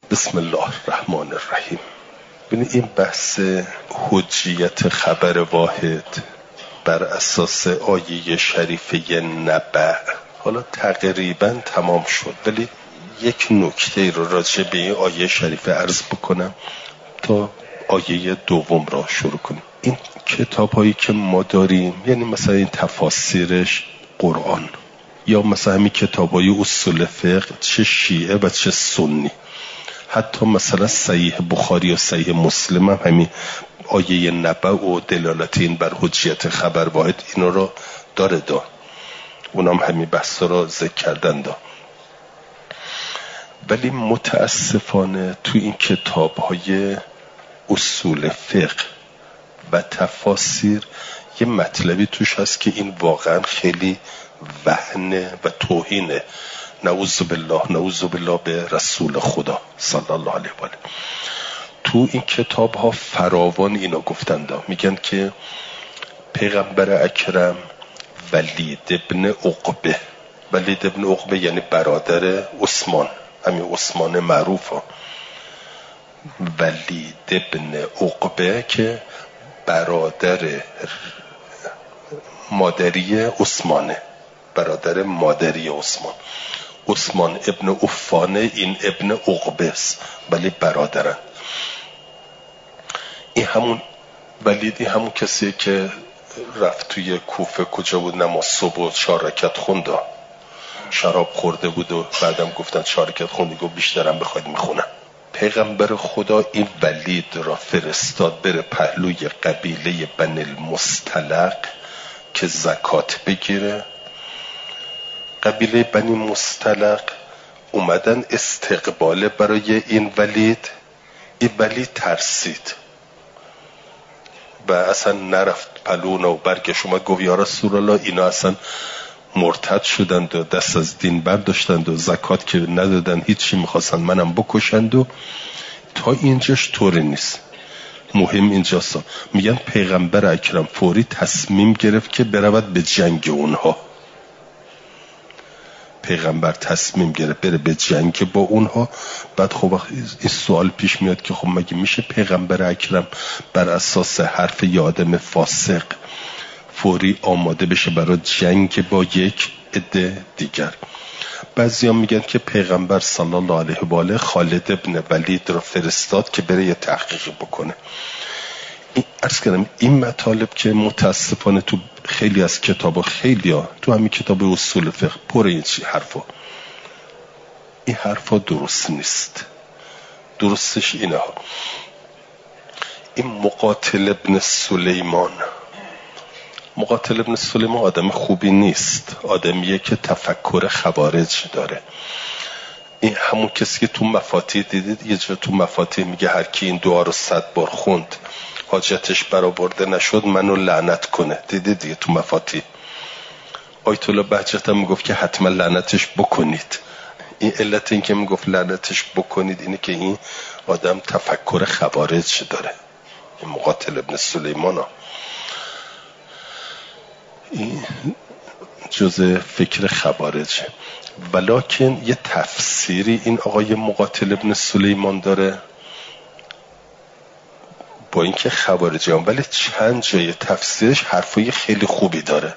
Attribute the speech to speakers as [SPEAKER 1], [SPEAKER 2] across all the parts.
[SPEAKER 1] بسم الله الرحمن الرحیم. ببینید این بحث حجیت خبر واحد بر اساس آیه شریفه نبأ حالا تقریبا تمام شد، ولی یک نکته رو راجع به این آیه شریفه عرض بکنم تا آیه دوم را شروع کنیم. این کتاب هایی که ما داریم، یعنی مثلا این تفاسیرش قرآن یا مثلا همین کتاب های اصول فقه، چه شیعه و چه سنی، حتی مثلا صحیح بخاری و صحیح مسلم هم همین آیه نبأ و دلالت این بر حجیت خبر واحد اینا رو داره. اونام همین بحث را ذکر کردن. ولی متاسفانه تو این کتاب های اصول فقه و تفاسیر یه مطلبی توش هست که این واقعا خیلی وهنه و توهینه. نعوذ بالله به رسول خدا صلی الله علیه و آله. تو این کتاب ها فراوان اینا گفتند، میگن که پیغمبر اکرم ولید ابن عقبه یعنی برادر عثمان، همین عثمان معروف ها. ولید ابن عقبه که برادر مادری عثمانه، برادر مادری عثمان ابن عفانه، این ابن عقبه است، ولی برادرن. این همون ولید، این همون کسیه که رفت توی کوفه، کجا بود، نماز صبح و 4 رکعت خونده، شراب خورده بود و بعدم گفتن 4 رکعت خوندی، گفت بیشترم بخواید میخونم. پیغمبر خدا این ولید را فرستاد بره پهلوی قبیله بنی المصطلق که زکات بگیره. قبیله بنی مصطلق اومدن استقبال برای این ولید. این ولید ترسید و اصلا نرفت پلون و برگشت، اومد گفت یا رسول الله اینا اصلا مرتد شدند و دست از دین برداشتند و زکات که ندادن، هیچی میخواستن منم بکشند. و تا اینجاش طوری نیست، مهم اینجاست. میگن پیغمبر اکرم فوری تصمیم گرفت که برود به جنگ اونها. پیغمبر تصمیم گرفت بره به جنگ با اونها. بعد خب این سوال پیش میاد که خب مگه میشه پیغمبر اکرم بر اساس حرف یه آدم فاسق فوری آماده بشه برای جنگ با یک عده دیگر؟ بعضیا میگن که پیغمبر صلی الله علیه و آله خالد ابن ولید رو فرستاد که بره یه تحقیق بکنه. عرض کردم این مطالب که متاسفانه تو خیلی از کتابا، تو همین کتاب اصول فقه پر این حرفا، این حرفا درست نیست. درستش اینه ها. این مقاتل ابن سلیمان آدم خوبی نیست، آدمیه که تفکر خوارج داره. این همون کسی که تو مفاتیح دیدید، یه جا تو مفاتیح میگه هر کی این دعا رو 100 بار خوند حاجتش برآورده نشد منو لعنت کنه. دیدید دیگه تو مفاتیح. آیت الله بهجت هم میگفت که حتما لعنتش بکنید. این علت این که میگفت لعنتش بکنید اینه که این آدم تفکر خوارج داره. این مقاتل ابن سلیمان ها این جزء فکر خوارج. ولکن یه تفسیری این آقای مقاتل ابن سلیمان داره، با اینکه خوارجی هم، ولی چند جای تفسیرش حرفای خیلی خوبی داره.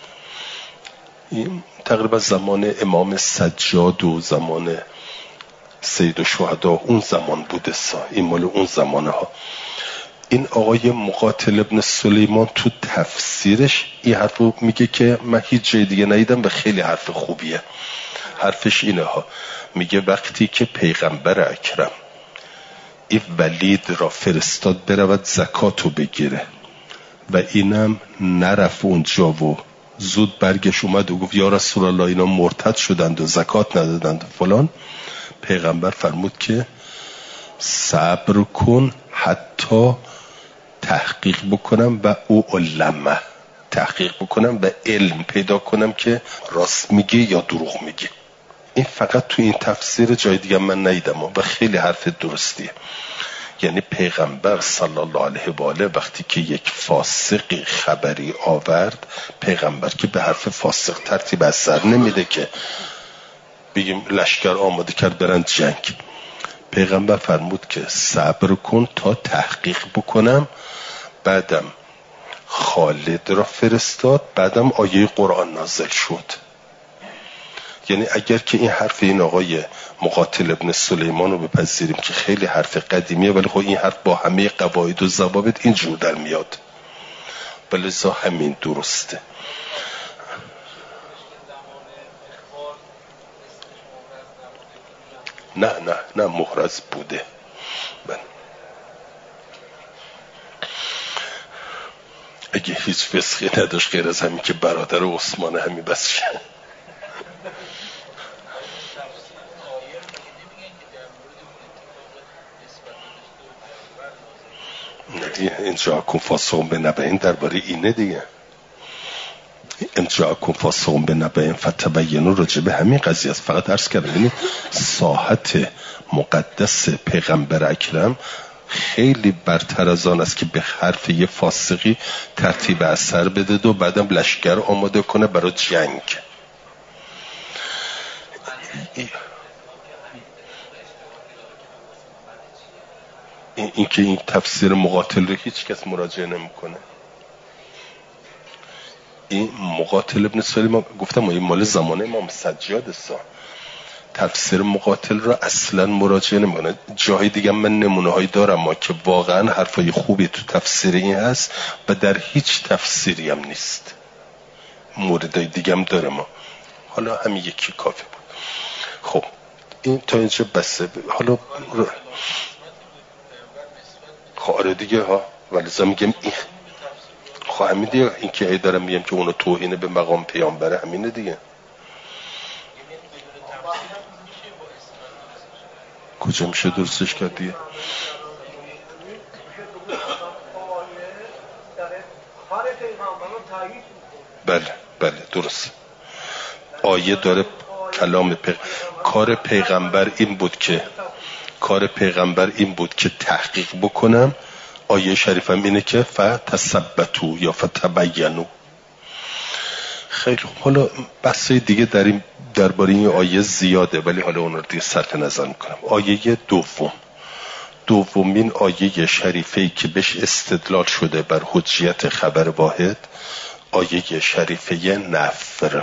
[SPEAKER 1] این تقریبا زمان امام سجاد و زمان سید الشهدا اون زمان بوده، این مال اون زمانه ها. این آقای مقاتل ابن سلیمان تو تفسیرش این حرفو میگه که من هیچ جای دیگه ندیدم و خیلی حرف خوبیه. حرفش اینه ها، میگه وقتی که پیغمبر اکرم این ولید را فرستاد برود زکاتو بگیره و اینم نرفت اونجا و زود برگش اومد و گفت یا رسول الله اینا مرتد شدند و زکات ندادند فلان، پیغمبر فرمود که صبر کن حتی تحقیق بکنم و تحقیق بکنم و علم پیدا کنم که راست میگه یا دروغ میگه. این فقط تو این تفسیر، جای دیگه من ندیدم و خیلی حرف درستیه. یعنی پیغمبر صلی الله علیه و آله وقتی که یک فاسقی خبری آورد، پیغمبر که به حرف فاسق ترتیب از سر نمیده که بگیم لشکر آماده کرد برن جنگ. پیغمبر فرمود که صبر کن تا تحقیق بکنم، بعدم خالد را فرستاد، بعدم آیه قرآن نازل شد. یعنی اگر که این حرف این آقای مقاتل ابن سلیمان رو بپذیریم که خیلی حرف قدیمیه، ولی خب این حرف با همه قواعد و ضوابط اینجور در میاد، بلذا همین درسته. نه محرز بوده. اگه هیچ فسخی نداشت غیر از همین که برادر عثمان همین بس شد. این جاکم فاسقون به نبعین درباره اینه دیگه. این جاکم فاسقون به نبعین فتبینوا راجع به همین قضیه است. فقط عرض کردم یعنی ساحت مقدس پیغمبر اکرم خیلی برتر از آن است که به حرف یه فاسقی ترتیب اثر بده و بعدم لشکر آماده کنه برای جنگ. این که این تفسیر مقاتل رو هیچ کس مراجعه نمیکنه. این مقاتل ابن سلیمان گفتم این مال زمانه امام سجاد است. تفسیر مقاتل رو اصلا مراجعه نمیکنه. جای دیگه من نمونه هایی دارم ما که واقعا حرفای خوبی تو تفسیر این هست و در هیچ تفسیری هم نیست. موردای دیگه هم داره ما. حالا همین یکی کافی بود. خب این تا اینجا بسه. حالا آره دیگه ها، ولی میگم این همین دیگه، این که ای دارم میگم که اونو توهین به مقام پیامبره همینه دیگه. کجا میشه درستش کرد دیگه؟ بله درست. آیه داره کلام کار پیغمبر این بود که تحقیق بکنم. آیه شریفم اینه که فتثبتوا یا فتبینوا. خیلی حالا بحثای دیگه درباره این آیه زیاده، ولی حالا اون رو دیگه صرف نظر میکنم. آیه دومین آیه شریفه‌ای که بهش استدلال شده بر حجیت خبر واحد، آیه شریفه نفر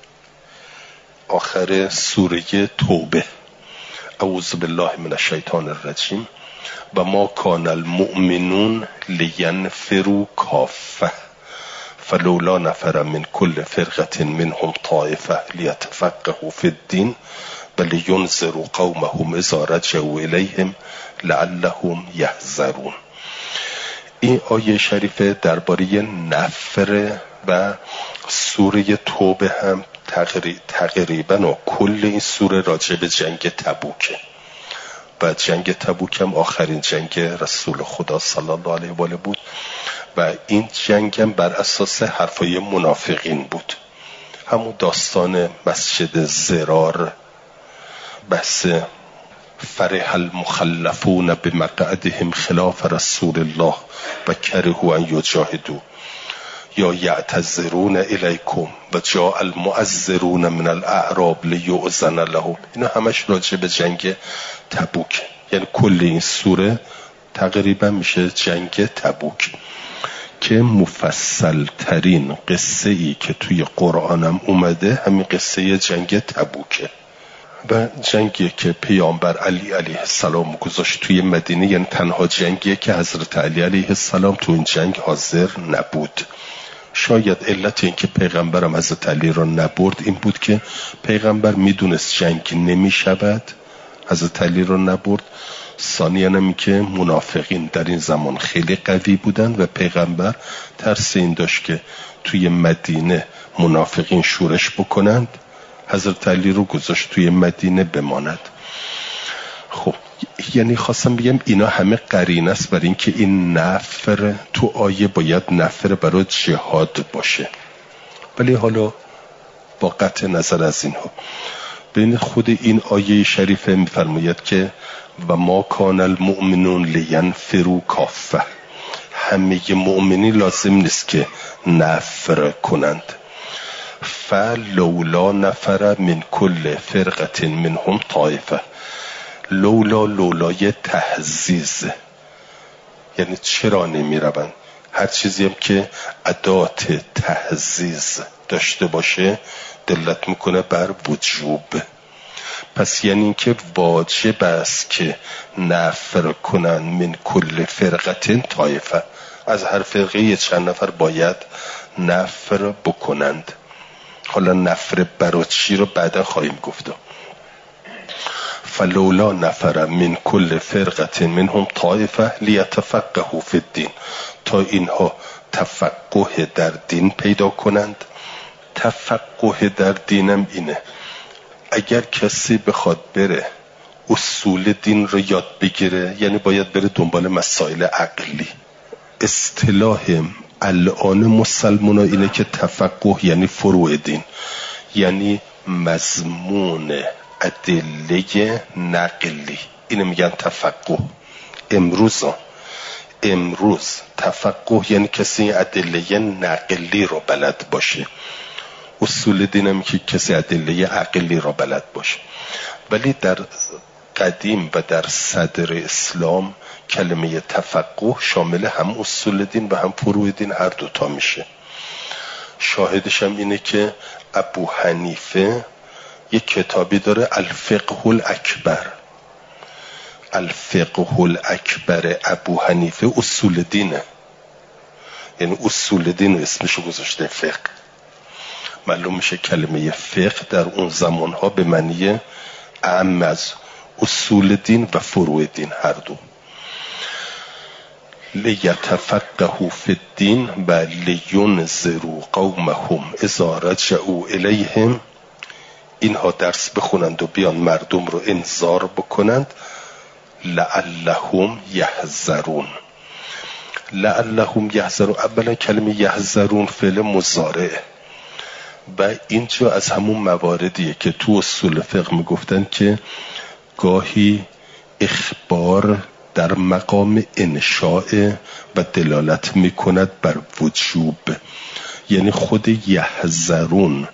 [SPEAKER 1] آخر سوره توبه. اعوذ بالله من الشیطان الرجیم و ما کان المؤمنون لینفروا کافه فلولا نفر من كل فرقة منهم طائفة ليتفقهوا في الدين ولينذروا قومهم اذا رجعوا الیهم لعلهم یحذرون. این آیه شریفه درباره نفر و سوره توبه هم تقریبا و کل این سوره راجع به جنگ تبوکه و جنگ تبوک هم آخرین جنگ رسول خدا صلی الله علیه و آله بود و این جنگ هم بر اساس حرفای منافقین بود. همون داستان مسجد زرار، بحث فرح المخلفون بمقعدهم خلاف رسول الله و کرهوا ان یجاهدوا یا یعتذرون الیکم و جاء المعذرون من الاعراب لیؤذن لهم. اینا همش راجع به جنگ تبوک. یعنی کل این سوره تقریبا میشه جنگ تبوک که مفصل ترین قصه ای که توی قرآنم اومده همین قصه جنگ تبوکه و جنگی که پیامبر علی علیه السلام گذاشت توی مدینه. یعنی تنها جنگیه که حضرت علی علیه السلام تو این جنگ حاضر نبود. شاید علت این که پیغمبرم حضرت علی را نبرد این بود که پیغمبر میدونست جنگ نمی شود، حضرت علی را نبرد. ثانیاً هم که منافقین در این زمان خیلی قوی بودند و پیغمبر ترس این داشت که توی مدینه منافقین شورش بکنند، حضرت علی رو گذاشت توی مدینه بماند. خب یعنی خواستم بگم اینا همه قرینه است برای اینکه این نفر تو آیه باید نفر برای جهاد باشه. ولی حالا با قطع نظر از اینها بین خود این آیه شریفه میفرماید که و ما کان المؤمنون لینفروا کافه. همه مؤمنین لازم نیست که نفر کنند. فلولا نفر من کل فرقة منهم طائفه لولای تهزیز، یعنی چرا نمی روند؟ هر چیزی هم که ادات تهزیز داشته باشه دلت میکنه بر وجوب. پس یعنی این که واجب است که نفر کنن من کل فرقتین طایفه، از هر فرقه یه چند نفر باید نفر بکنند. حالا نفر برای چی رو بعدا خواهیم گفت. فلولا نفر من کل فرقه منهم طائفه لیتفقهوا فی الدین، تا اینها تفقه در دین پیدا کنند. تفقه در دینم اینه اگر کسی بخواد بره اصول دین رو یاد بگیره یعنی باید بره دنبال مسائل عقلی. اصطلاح الان مسلمان اینه که تفقه یعنی فروع دین، یعنی مضمون ادله نقلی، اینو میگن تفقه. امروز تفقه یعنی کسی ادله نقلی رو بلد باشه، اصول دینم که کسی ادله عقلی رو بلد باشه. ولی در قدیم و در صدر اسلام کلمه تفقه شامل هم اصول دین و هم فروع دین هر دوتا میشه. شاهدش هم اینه که ابو حنیفه یک کتابی داره الفقه الاکبر. الفقه الاکبر ابو حنیفه اصول دینه، یعنی اصول دین اسمشو گذاشته فقه. معلوم میشه کلمه فقه در اون زمانها به معنی اعم از اصول دین و فروع دین هر دو. لیتفقهوا فی الدین و لینذروا قومهم اذا رجعوا الیهم، اینها درس بخونند و بیان مردم رو انذار بکنند. لعلهم یحذرون. لعلهم یحذرون، اولا کلمه یحذرون فعل مضارع و اینجا از همون مواردیه که تو اصول فقه میگفتن که گاهی اخبار در مقام انشاء و دلالت میکند بر وجوب، یعنی خود یحذرون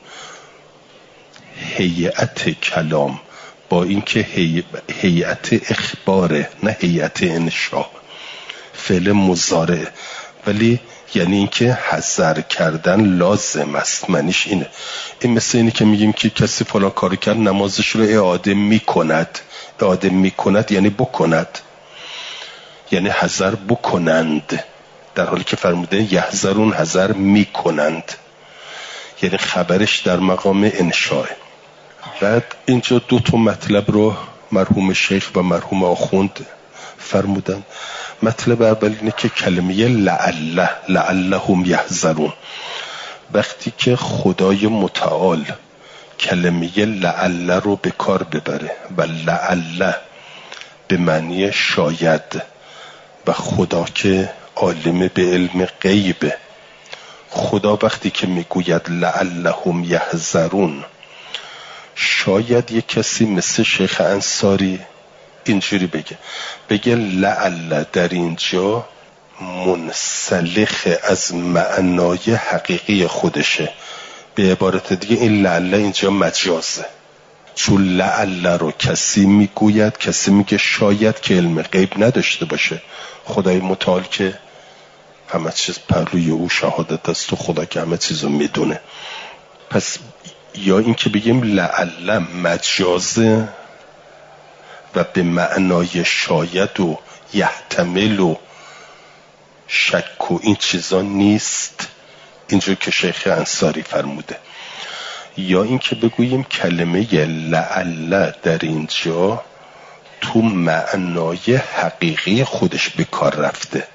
[SPEAKER 1] هیئت کلام با اینکه هیئت اخباره نه هیئت انشاء، فعل مضارع، ولی یعنی اینکه حذر کردن لازم است. معنیش اینه. این مثل اینه که میگیم که کسی فلان کار کرد نمازش رو اعاده میکند. اعاده میکند یعنی بکند، یعنی حذر بکنند، در حالی که فرموده یحذرون حذر میکنند، یعنی خبرش در مقام انشاء. بعد اینجا دو تا مطلب رو مرحوم شیخ و مرحوم آخوند فرمودن. مطلب اول اینه که کلمه لعلهم یحذرون، وقتی که خدای متعال کلمه لعل رو به کار ببره و لعل به معنی شاید و خدا که عالم به علم غیبه، خدا وقتی که میگوید لعلهم یحذرون، شاید یک کسی مثل شیخ انصاری اینجوری بگه لعل در اینجا منسلخ از معنای حقیقی خودشه. به عبارت دیگه این لعل اینجا مجازه، چون لعل رو کسی میگوید، کسی میگه شاید که علم غیب نداشته باشه. خدای متعال که همه چیز پر روی او شهادت است و خدا که همه چیز رو میدونه. پس یا این که بگیم لعل مجازه و به معنای شاید و یحتمل و شک و این چیزا نیست، اینجور که شیخ انصاری فرموده. یا این که بگوییم کلمه لعل در اینجا تو معنای حقیقی خودش به کار رفته.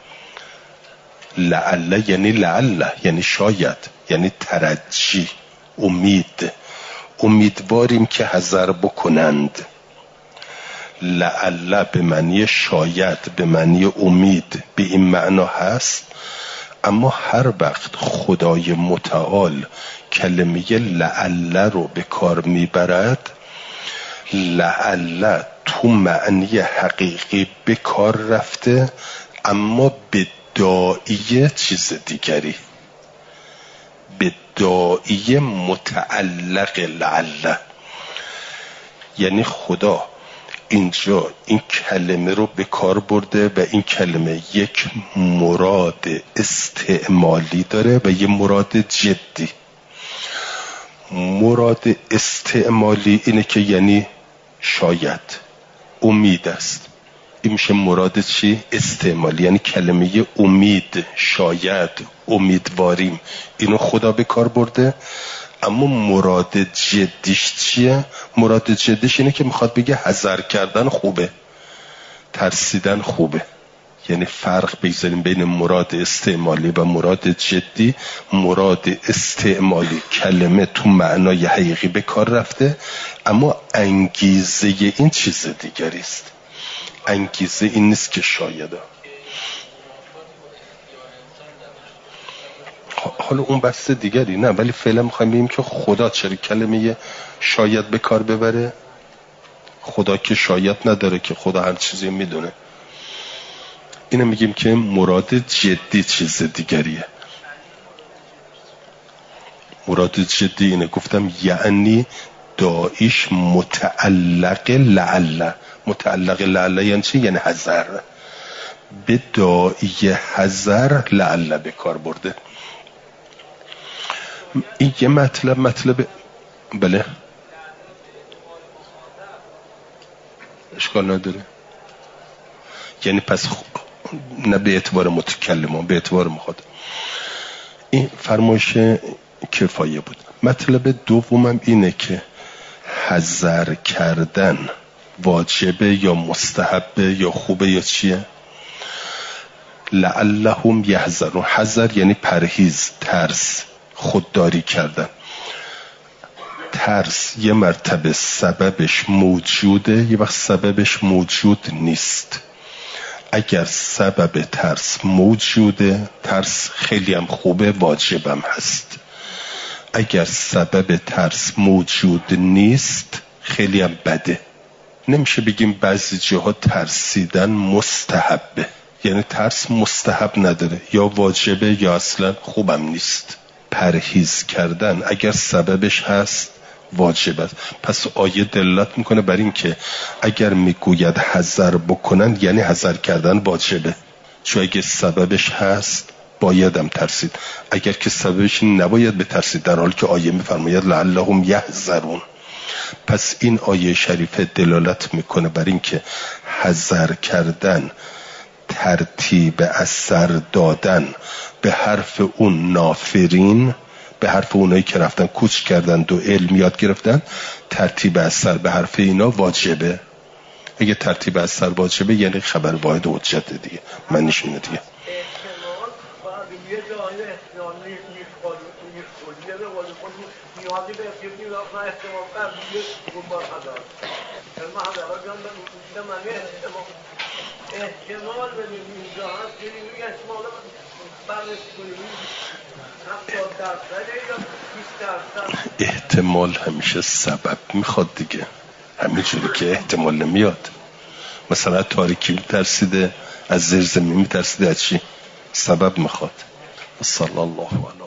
[SPEAKER 1] لعل یعنی شاید، یعنی ترجی، امیدواریم که حذر بکنند. لعل به معنی شاید، به معنی امید، به این معنا هست. اما هر وقت خدای متعال کلمه لعل رو به کار میبرد، لعل تو معنی حقیقی به کار رفته اما به داعیه چیز دیگری، به داعیه متعلق لعل. یعنی خدا اینجا این کلمه رو به کار برده و این کلمه یک مراد استعمالی داره و یه مراد جدی. مراد استعمالی اینه که یعنی شاید، امید است. این میشه مراد چی؟ استعمالی، یعنی کلمه امید، شاید، امیدواریم، اینو خدا به کار برده. اما مراد جدیش چیه؟ مراد جدیش اینه که میخواد بگه حذر کردن خوبه، ترسیدن خوبه. یعنی فرق بگذاریم بین مراد استعمالی و مراد جدی. مراد استعمالی کلمه تو معنای حقیقی به کار رفته، اما انگیزه این چیز دیگری است. انگیزه این نیست که شاید. حالا اون بحث دیگری نه، ولی فعلا میخوایم بگیم که خدا چرا کلمه شاید به کار ببره؟ خدا که شاید نداره، که خدا هر چیزی میدونه. اینو میگیم که مراد جدی چیز دیگریه. مراد جدی اینه، گفتم یعنی دایش متعلق لعل. متعلق لعل یعنی چی؟ یعنی حذر. به دایی حذر لعل به کار برده. این یه مطلب بله اشکال نداره. یعنی پس نه به اعتبار متکلم، به اعتبار مخاطب. این فرمایش کفایه بود. مطلب دومم اینه که حذر کردن واجبه یا مستحبه یا خوبه یا چیه؟ لعلهم یحذرون. حذر یعنی پرهیز، ترس، خودداری کردن. ترس یه مرتبه سببش موجوده، یه وقت سببش موجود نیست. اگر سبب ترس موجوده، ترس خیلی هم خوبه، واجبم هست. اگر سبب ترس موجود نیست، خیلی هم بده. نمیشه بگیم بعضی جاها ترسیدن مستحبه، یعنی ترس مستحب نداره، یا واجبه یا اصلا خوبم نیست. پرهیز کردن اگر سببش هست واجب است. پس آیه دلالت میکنه بر این که اگر میگوید حذر بکنن یعنی حذر کردن واجبه، چون اگه سببش هست بایدم ترسید. اگر که سببش نباید بترسید، در حالی که آیه میفرماید لعلهم یحذرون. پس این آیه شریفه دلالت میکنه بر این که حذر کردن، ترتیب اثر دادن به حرف اون نافرین، به حرف اونایی که رفتن کوچ کردن و علم یاد گرفتن، ترتیب اثر به حرف اینا واجبه. اگه ترتیب اثر واجبه یعنی خبر واحد و حجت دیگه، معنیش اینه دیگه. احتمال همیشه سبب میخواد دیگه، همینجوری که احتمال نمیاد. مثلا تاریکی میترسیده، از زیر زمین میترسیده، از چی؟ سبب میخواد. صلی الله علیه